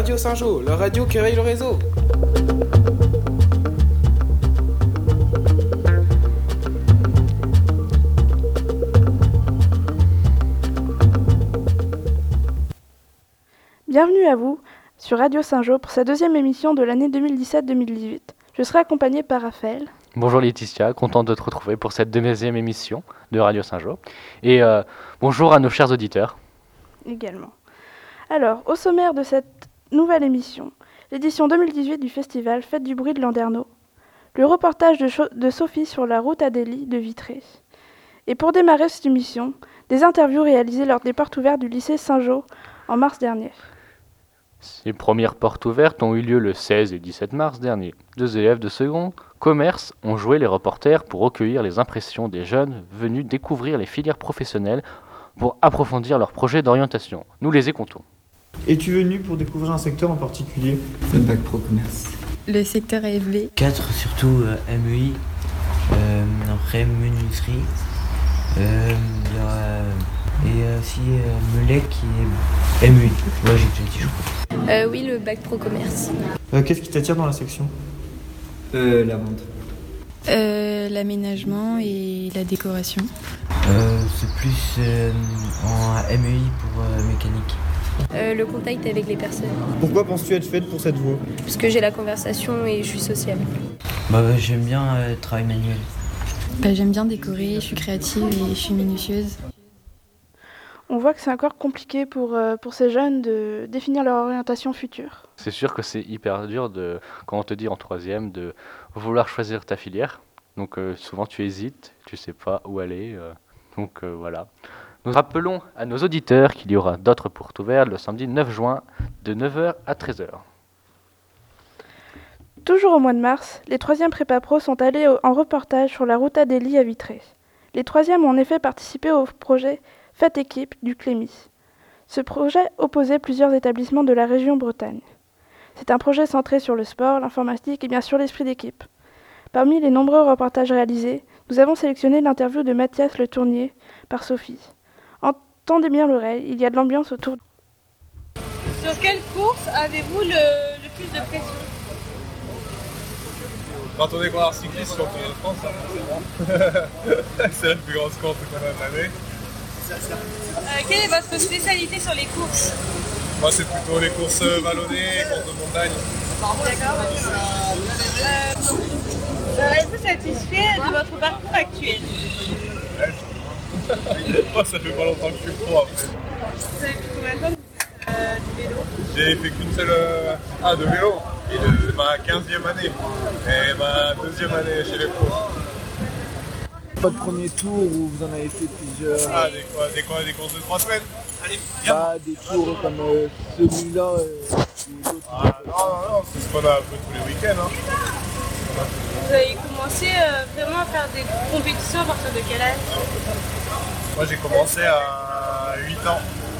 Radio Saint-Jean, la radio qui réveille le réseau. Bienvenue à vous sur Radio Saint-Jean pour sa deuxième émission de l'année 2017-2018. Je serai accompagnée par Raphaël. Bonjour Laetitia, content de te retrouver pour cette deuxième émission de Radio Saint-Jean. Et bonjour à nos chers auditeurs. Également. Alors, au sommaire de cette nouvelle émission, l'édition 2018 du festival Fête du bruit de Landerneau, le reportage de Sophie sur la route Adélie de Vitré. Et pour démarrer cette émission, des interviews réalisées lors des portes ouvertes du lycée Saint-Jean en mars dernier. Ces premières portes ouvertes ont eu lieu le 16 et 17 mars dernier. 2 élèves de second commerce ont joué les reporters pour recueillir les impressions des jeunes venus découvrir les filières professionnelles pour approfondir leurs projets d'orientation. Nous les écoutons. Es-tu venu pour découvrir un secteur en particulier? Le bac pro commerce. Le secteur AFB. 4 surtout MEI, après menuiserie, et aussi Melec qui est MEI. Ouais, j'ai déjà dit, je crois. Oui, le bac pro commerce. Qu'est-ce qui t'attire dans la section? La vente. L'aménagement et la décoration. C'est plus en MEI pour mécanique. Le contact avec les personnes. Pourquoi penses-tu être faite pour cette voie? Parce que j'ai la conversation et je suis sociable. J'aime bien le travail manuel. J'aime bien décorer, je suis créative et je suis minutieuse. On voit que c'est encore compliqué pour ces jeunes de définir leur orientation future. C'est sûr que c'est hyper dur, quand on te dit en troisième, de vouloir choisir ta filière. Donc souvent tu hésites, tu sais pas où aller. Voilà. Nous rappelons à nos auditeurs qu'il y aura d'autres portes ouvertes le samedi 9 juin de 9h à 13h. Toujours au mois de mars, les 3e prépa pro sont allés en reportage sur la route Adélie à Vitré. Les 3e ont en effet participé au projet Fête Équipe du Clémy. Ce projet opposait plusieurs établissements de la région Bretagne. C'est un projet centré sur le sport, l'informatique et bien sûr l'esprit d'équipe. Parmi les nombreux reportages réalisés, nous avons sélectionné l'interview de Mathias Le Tournier par Sophie. Tendez bien l'oreille, il y a de l'ambiance autour. Sur quelle course avez-vous le plus de pression? Quand on est coureur cycliste sur le Tour de France, ça, c'est la plus grosse course qu'on a de l'année. Quelle est votre spécialité sur les courses? Moi, c'est plutôt les courses vallonnées, courses de montagne. D'accord. Êtes-vous satisfait de votre parcours actuel? Moi, ça fait pas longtemps que je suis pro après. Vous avez fait combien de temps du vélo? J'ai fait qu'une seule de vélo, et de ma 15e année, et ma 2e année chez les pros. Votre premier tour où vous en avez fait plusieurs? Des courses de 3 semaines. Allez, viens. Des tours comme celui-là et l'autre. Non, c'est ce qu'on a un peu tous les week-ends. Vous avez commencé vraiment à faire des compétitions à partir de quel âge? Moi, j'ai commencé à 8 ans.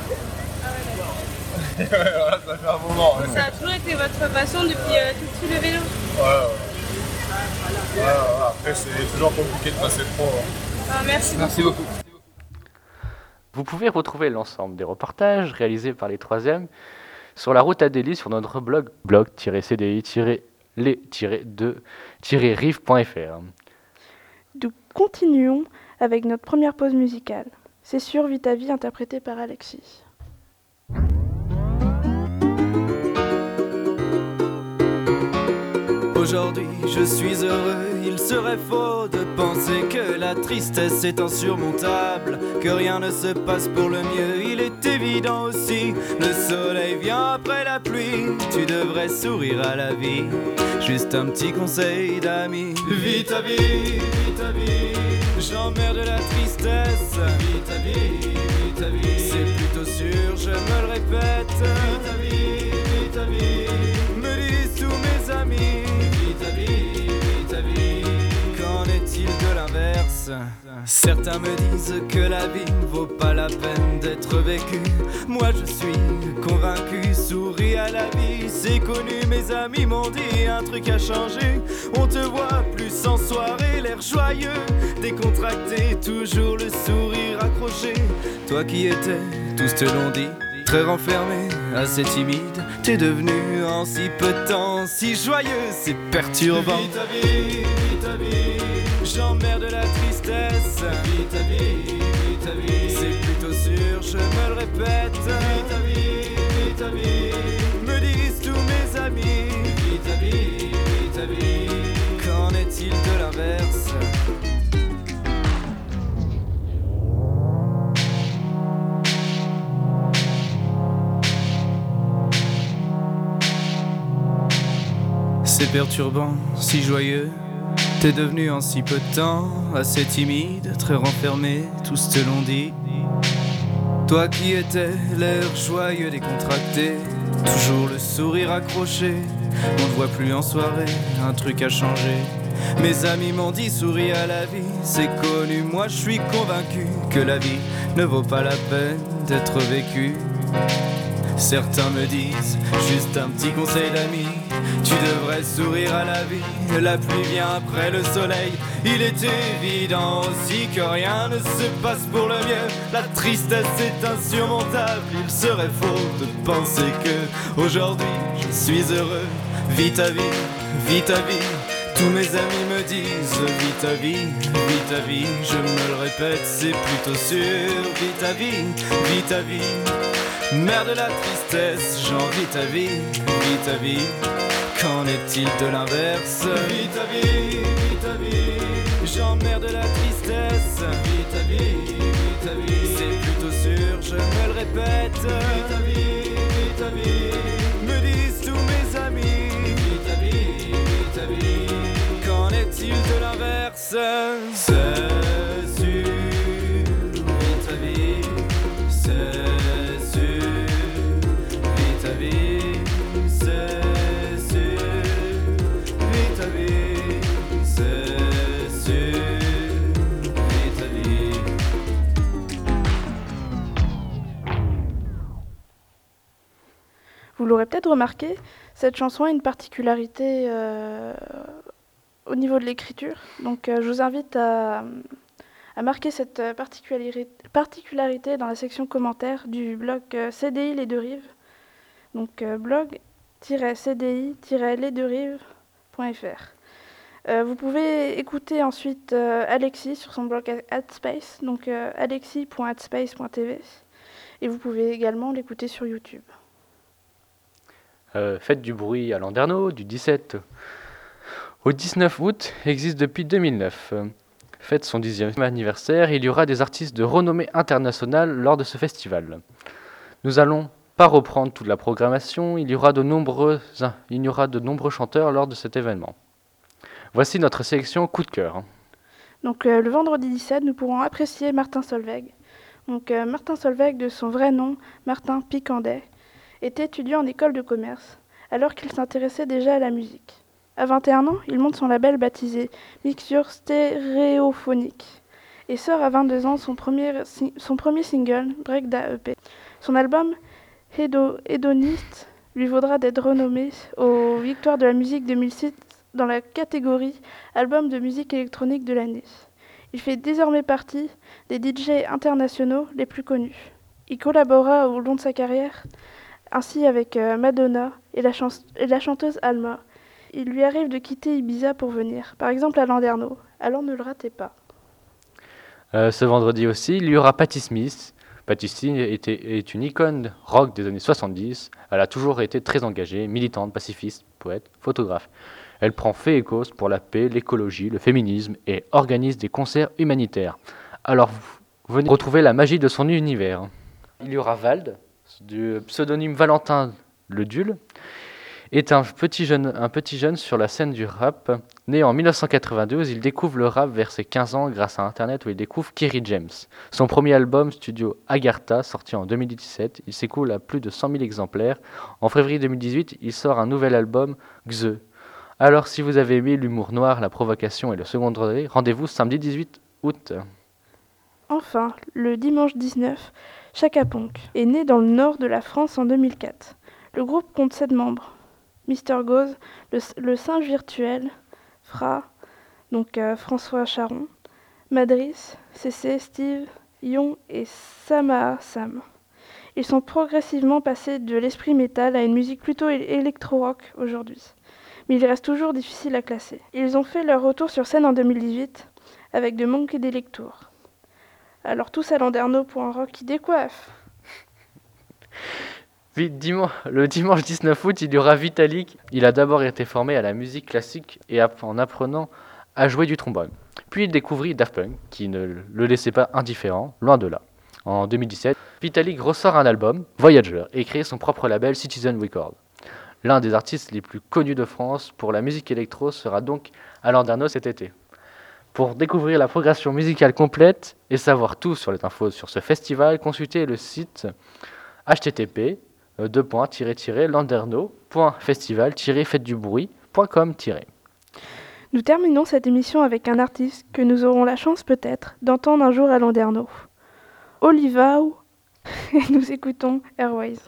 Voilà, ça fait un moment. Ouais. Ça a toujours été votre passion depuis tout petit le vélo? Ouais. Après, c'est toujours compliqué de passer pro. Merci beaucoup. Vous pouvez retrouver l'ensemble des reportages réalisés par les 3e sur la route Adélie sur notre blog blog-cdi-les-2-rive.fr. Nous continuons avec notre première pause musicale. C'est sur Vita Vie interprété par Alexis. Aujourd'hui je suis heureux, il serait faux de penser que la tristesse est insurmontable, que rien ne se passe pour le mieux, il est évident aussi, le soleil vient après la pluie, tu devrais sourire à la vie, juste un petit conseil d'ami. Vis ta vie, j'emmerde la tristesse, vis ta vie, c'est plutôt sûr, je me le répète, vis ta vie, me disent tous mes amis. Qu'en est-il de l'inverse? Certains me disent que la vie ne vaut pas la peine d'être vécue. Moi je suis convaincu, souris à la vie, c'est connu. Mes amis m'ont dit un truc a changé. On te voit plus en soirée, l'air joyeux, décontracté, toujours le sourire accroché. Toi qui étais, tous te l'ont dit, Très renfermé, assez timide, t'es devenu en si peu de temps si joyeux, c'est perturbant. Vis ta vie, j'emmerde la tristesse. Vis ta vie, c'est plutôt sûr, je me le répète. Vis ta vie, me disent tous mes amis. Vis ta vie, qu'en est-il de l'inverse? C'est perturbant, si joyeux, t'es devenu en si peu de temps assez timide, très renfermé, tous te l'ont dit. Toi qui étais l'air joyeux décontracté, toujours le sourire accroché, on ne voit plus en soirée, un truc a changé. Mes amis m'ont dit souris à la vie, c'est connu, moi je suis convaincu que la vie ne vaut pas la peine d'être vécue. Certains me disent, juste un petit conseil d'ami, tu devrais sourire à la vie, la pluie vient après le soleil. Il est évident aussi que rien ne se passe pour le mieux. La tristesse est insurmontable, il serait faux de penser que aujourd'hui je suis heureux. Vis ta vie, tous mes amis me disent vis ta vie, je me le répète, c'est plutôt sûr. Vis ta vie, merde la tristesse, j'envie ta vie, qu'en est-il de l'inverse? Vis ta vie, j'emmerde la tristesse. Vis ta vie, c'est plutôt sûr, je me le répète. Vis ta vie, me disent tous mes amis. Vis ta vie, qu'en est-il de l'inverse? C'est sûr, vis ta vie, c'est sûr, vis ta vie, c'est sûr, vis ta vie, c'est sûr, vis ta vie. Vous l'aurez peut-être remarqué, cette chanson a une particularité au niveau de l'écriture. Donc je vous invite à marquer cette particularité dans la section commentaires du blog CDI Les Deux Rives. Donc blog-cdi-lesdeuxrives.fr. Vous pouvez écouter ensuite Alexis sur son blog Adspace, donc alexis.adspace.tv. Et vous pouvez également l'écouter sur YouTube. Fête du bruit à Landerneau, du 17 au 19 août, existe depuis 2009. Fête son 10e anniversaire, il y aura des artistes de renommée internationale lors de ce festival. Nous allons pas reprendre toute la programmation, il y aura de nombreux chanteurs lors de cet événement. Voici notre sélection coup de cœur. Donc le vendredi 17, nous pourrons apprécier Martin Solveig. Donc Martin Solveig, de son vrai nom, Martin Picandet, était étudiant en école de commerce, alors qu'il s'intéressait déjà à la musique. À 21 ans, il monte son label baptisé Mixture Stéréophonique et sort à 22 ans son premier single, Break Da EP. Son album Hédoniste lui vaudra d'être renommé aux Victoires de la musique 2006 dans la catégorie Album de musique électronique de l'année. Il fait désormais partie des DJ internationaux les plus connus. Il collabora au long de sa carrière ainsi avec Madonna et la chanteuse Alma. Il lui arrive de quitter Ibiza pour venir, par exemple à Landerneau, alors ne le ratez pas. Ce vendredi aussi, il y aura Patti Smith. Patti Smith est une icône rock des années 70. Elle a toujours été très engagée, militante, pacifiste, poète, photographe. Elle prend fait et cause pour la paix, l'écologie, le féminisme et organise des concerts humanitaires. Alors venez retrouver la magie de son univers. Il y aura Vald, du pseudonyme Valentin Ledul, est un petit jeune sur la scène du rap. Né en 1992, il découvre le rap vers ses 15 ans grâce à Internet où il découvre Kerry James. Son premier album studio Agartha, sorti en 2017, il s'écoule à plus de 100 000 exemplaires. En février 2018, il sort un nouvel album, Xe. Alors si vous avez aimé l'humour noir, la provocation et le second degré, rendez-vous samedi 18 août. Enfin, le dimanche 19, Chaka Ponk est né dans le nord de la France en 2004. Le groupe compte 7 membres. Mr Goz, le singe virtuel, Fra, donc François Charon, Madris, CC, Steve, Yon et Sama Sam. Ils sont progressivement passés de l'esprit métal à une musique plutôt électro-rock aujourd'hui. Mais ils restent toujours difficiles à classer. Ils ont fait leur retour sur scène en 2018 avec The Monkadelic Tour. Alors tous à Landerneau pour un rock qui décoiffe. Le dimanche 19 août, il y aura Vitalik. Il a d'abord été formé à la musique classique et en apprenant à jouer du trombone. Puis il découvrit Daft Punk, qui ne le laissait pas indifférent, loin de là. En 2017, Vitalik ressort un album, Voyager, et crée son propre label Citizen Records. L'un des artistes les plus connus de France pour la musique électro sera donc à Landerneau cet été. Pour découvrir la programmation musicale complète et savoir tout sur les infos sur ce festival, consultez le site http://landerneau.festival-fêtedubruit.com. Nous terminons cette émission avec un artiste que nous aurons la chance peut-être d'entendre un jour à Landerneau. Olivao, et nous écoutons Airways.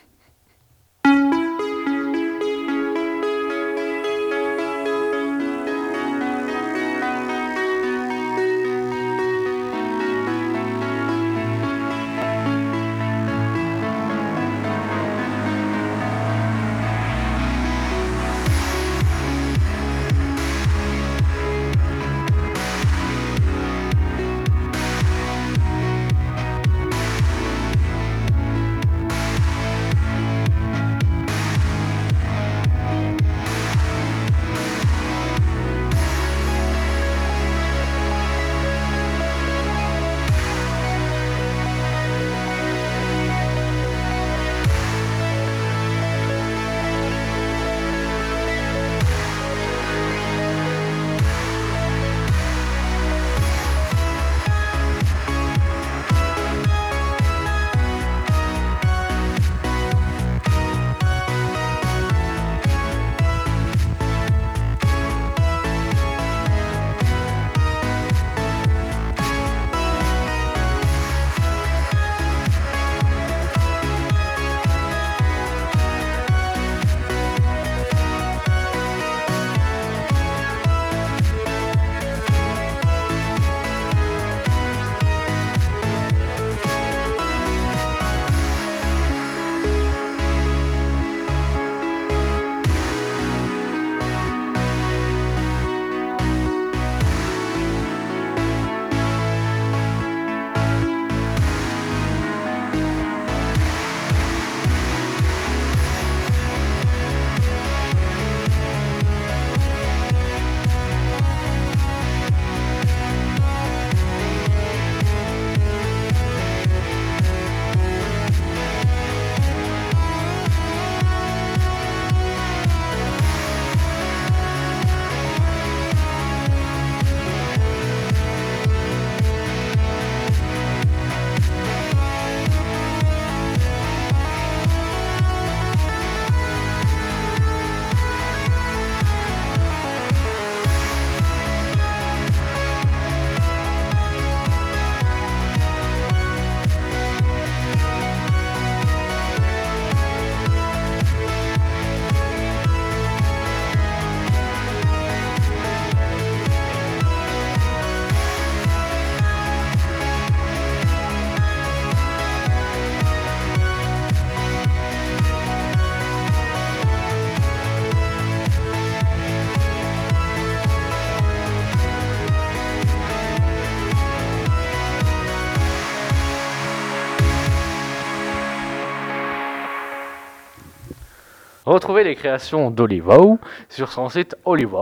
Retrouvez les créations d'Olivao sur son site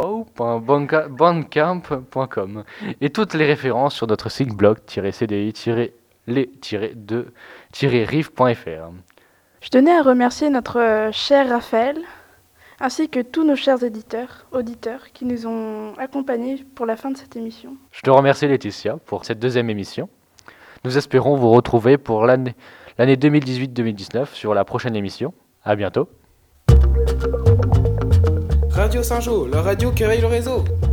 olivao.bandcamp.com et toutes les références sur notre site blog-cdi-les-2-riff.fr. Je tenais à remercier notre cher Raphaël, ainsi que tous nos chers auditeurs qui nous ont accompagnés pour la fin de cette émission. Je te remercie Laetitia pour cette deuxième émission. Nous espérons vous retrouver pour l'année 2018-2019 sur la prochaine émission. À bientôt. Radio Saint-Jean, la radio qui réveille le réseau.